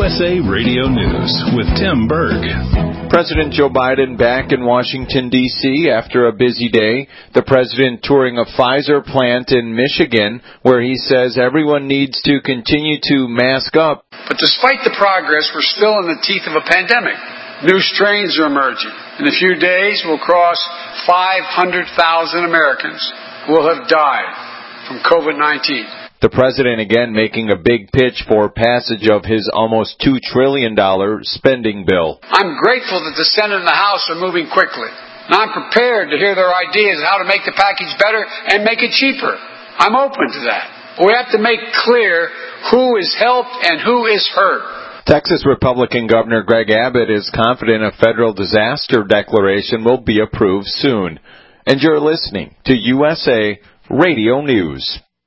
USA Radio News with Tim Berg. President Joe Biden back in Washington, D.C. after a busy day. The president touring a Pfizer plant in Michigan, where he says everyone needs to continue to mask up. But despite the progress, we're still in the teeth of a pandemic. New strains are emerging. In a few days, we'll cross 500,000 Americans who will have died from COVID-19. The president again making a big pitch for passage of his almost $2 trillion spending bill. I'm grateful that the Senate and the House are moving quickly. And I'm prepared to hear their ideas on how to make the package better and make it cheaper. I'm open to that. But we have to make clear who is helped and who is hurt. Texas Republican Governor Greg Abbott is confident a federal disaster declaration will be approved soon. And you're listening to USA Radio News.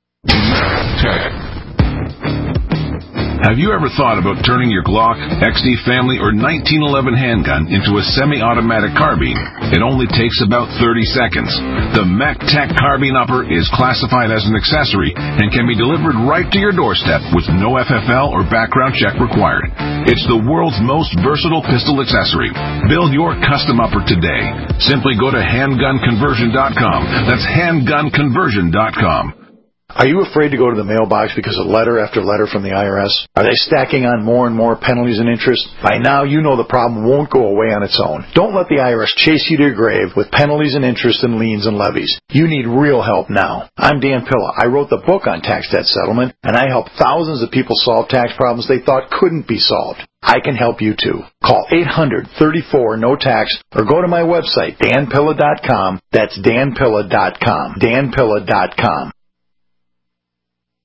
Have you ever thought about turning your Glock, XD Family, or 1911 handgun into a semi-automatic carbine? It only takes about 30 seconds. The MacTac Carbine Upper is classified as an accessory and can be delivered right to your doorstep with no FFL or background check required. It's the world's most versatile pistol accessory. Build your custom upper today. Simply go to handgunconversion.com. That's handgunconversion.com. Are you afraid to go to the mailbox because of letter after letter from the IRS? Are they stacking on more and more penalties and interest? By now, you know the problem won't go away on its own. Don't let the IRS chase you to your grave with penalties and interest and liens and levies. You need real help now. I'm Dan Pilla. I wrote the book on tax debt settlement, and I help thousands of people solve tax problems they thought couldn't be solved. I can help you too. Call 800-34-NO-TAX or go to my website, danpilla.com. That's danpilla.com. danpilla.com.